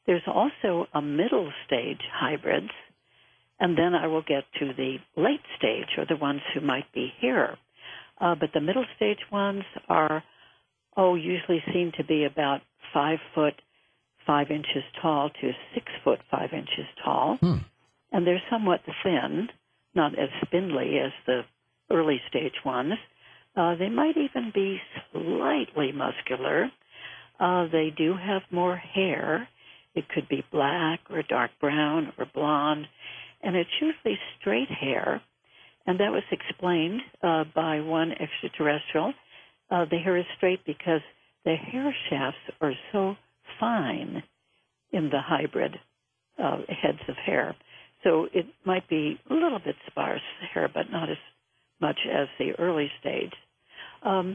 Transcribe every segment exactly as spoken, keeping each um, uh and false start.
There's also a middle stage hybrids, and then I will get to the late stage, or the ones who might be here. Uh, but the middle stage ones are, oh, usually seem to be about five foot, five inches tall to six foot, five inches tall. Hmm. And they're somewhat thin, not as spindly as the early stage ones. Uh, they might even be slightly muscular. Uh, they do have more hair. It could be black or dark brown or blonde, and it's usually straight hair. And that was explained uh, by one extraterrestrial. Uh, the hair is straight because the hair shafts are so fine in the hybrid uh, heads of hair. So it might be a little bit sparse hair, but not as much as the early stage. Um,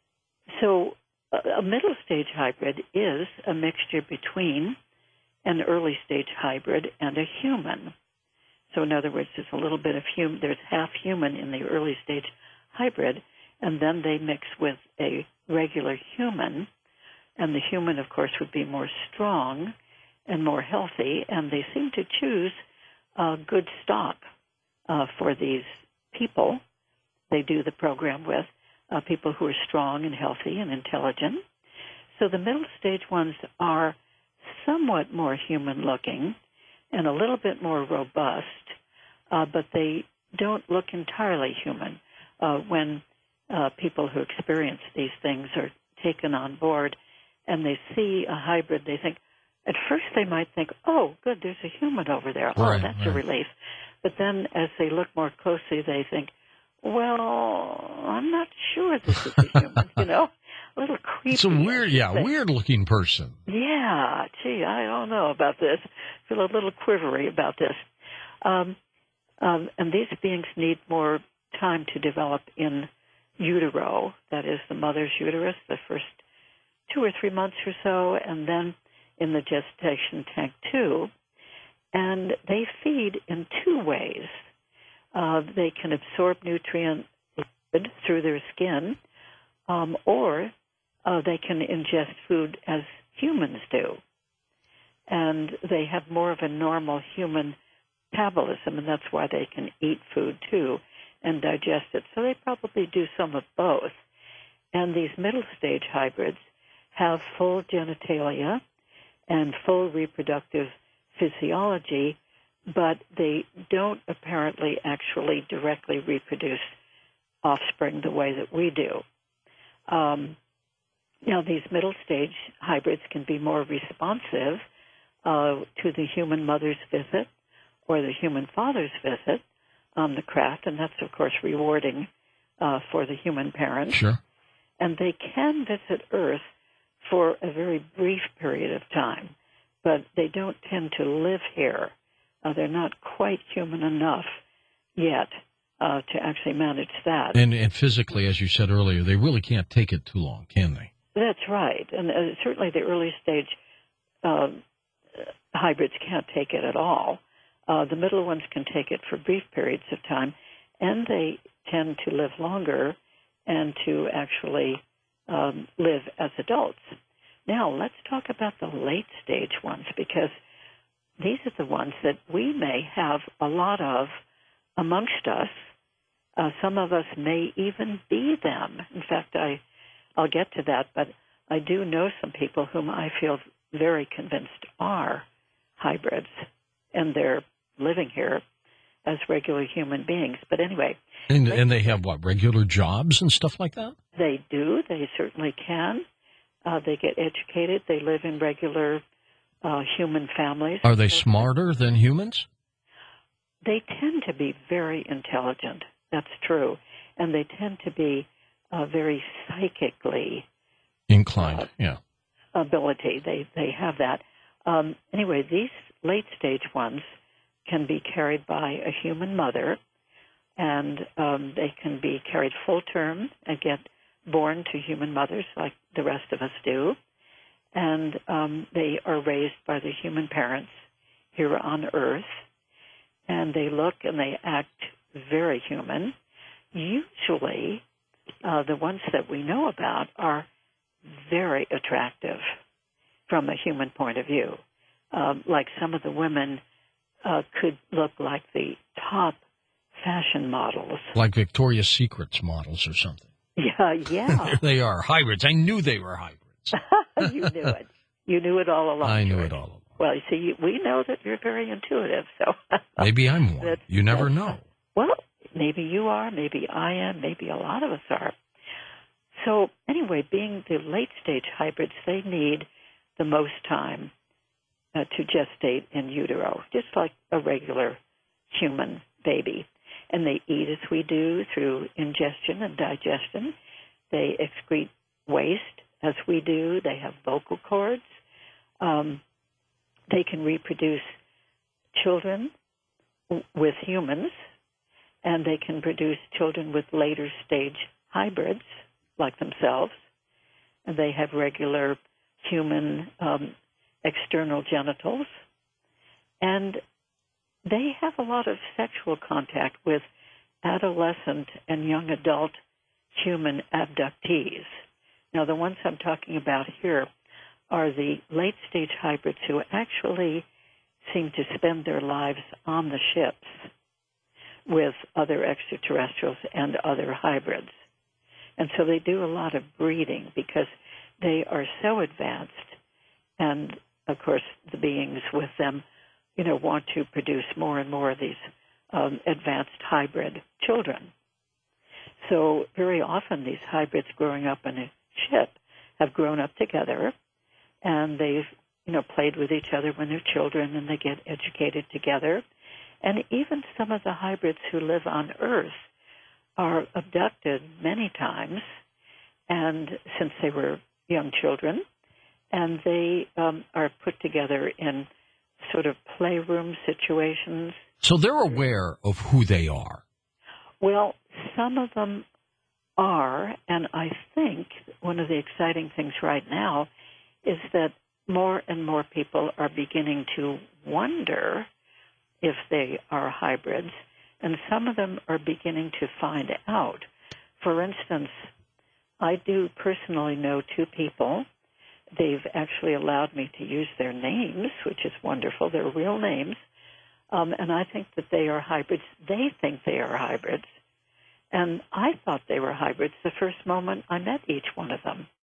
so a, a middle stage hybrid is a mixture between an early stage hybrid and a human. So in other words, there's a little bit of human, there's half human in the early stage hybrid, and then they mix with a regular human, and the human, of course, would be more strong and more healthy, and they seem to choose uh, good stock uh, for these people they do the program with, uh, people who are strong and healthy and intelligent. So the middle stage ones are somewhat more human-looking and a little bit more robust, uh, but they don't look entirely human. Uh, when uh, people who experience these things are taken on board and they see a hybrid, they think, at first they might think, oh, good, there's a human over there. Oh, right, that's right. a relief. But then as they look more closely, they think, well, I'm not sure this is a human, you know, a little creepy. It's a weird, yeah, weird-looking person. Yeah, gee, I don't know about this. I feel a little quivery about this. Um, um, and these beings need more time to develop in utero, that is the mother's uterus, the first two or three months or so, and then in the gestation tank too. And they feed in two ways. Uh, they can absorb nutrient liquid through their skin, um, or uh, they can ingest food as humans do. And they have more of a normal human metabolism, and that's why they can eat food too and digest it. So they probably do some of both. And these middle stage hybrids have full genitalia and full reproductive physiology, but they don't apparently actually directly reproduce offspring the way that we do. Um, now, these middle stage hybrids can be more responsive uh, to the human mother's visit or the human father's visit on the craft, and that's, of course, rewarding uh, for the human parents. Sure. And they can visit Earth for a very brief period of time, but they don't tend to live here. Uh, they're not quite human enough yet uh, to actually manage that. And, and physically, as you said earlier, they really can't take it too long, can they? That's right. And uh, certainly the early stage uh, hybrids can't take it at all. Uh, the middle ones can take it for brief periods of time, and they tend to live longer and to actually um, live as adults. Now, let's talk about the late stage ones, because these are the ones that we may have a lot of amongst us. Uh, some of us may even be them. In fact, I, I'll get to that, but I do know some people whom I feel very convinced are hybrids, and they're living here as regular human beings. But anyway. And, and they have, what, regular jobs and stuff like that? They do. They certainly can. Uh, they get educated. They live in regular uh, human families. Are they smarter than humans? They tend to be very intelligent. That's true. And they tend to be uh, very psychically inclined, uh, yeah. ability. They, they have that. Um, anyway, these late stage ones can be carried by a human mother, and um, they can be carried full term and get born to human mothers like the rest of us do. And um, they are raised by the human parents here on Earth. And they look and they act very human. Usually, uh, the ones that we know about are very attractive from a human point of view. um, like some of the women uh, could look like the top fashion models. Like Victoria's Secret's models or something. Yeah, yeah. There they are, hybrids. I knew they were hybrids. You knew it. You knew it all along, I knew George. it all along. Well, you see, we know that you're very intuitive, so... Maybe I'm one. That's, You never that's, know. Well, maybe you are, maybe I am, maybe a lot of us are. So, anyway, being the late-stage hybrids, they need the most time uh, to gestate in utero, just like a regular human baby. And they eat as we do through ingestion and digestion. They excrete waste as we do. They have vocal cords. Um, they can reproduce children w- with humans, and they can produce children with later stage hybrids like themselves. And they have regular human um, external genitals. And they have a lot of sexual contact with adolescent and young adult human abductees. Now, the ones I'm talking about here are the late-stage hybrids who actually seem to spend their lives on the ships with other extraterrestrials and other hybrids. And so they do a lot of breeding because they are so advanced, and, of course, the beings with them, you know, want to produce more and more of these um, advanced hybrid children. So very often these hybrids growing up in a ship have grown up together, and they've, you know, played with each other when they're children, and they get educated together. And even some of the hybrids who live on Earth are abducted many times, and since they were young children, and they um, are put together in sort of playroom situations. So they're aware of who they are. Well, some of them are, and I think one of the exciting things right now is that more and more people are beginning to wonder if they are hybrids, and some of them are beginning to find out. For instance, I do personally know two people. They've actually allowed me to use their names, which is wonderful. They're real names. Um, and I think that they are hybrids. They think they are hybrids. And I thought they were hybrids the first moment I met each one of them.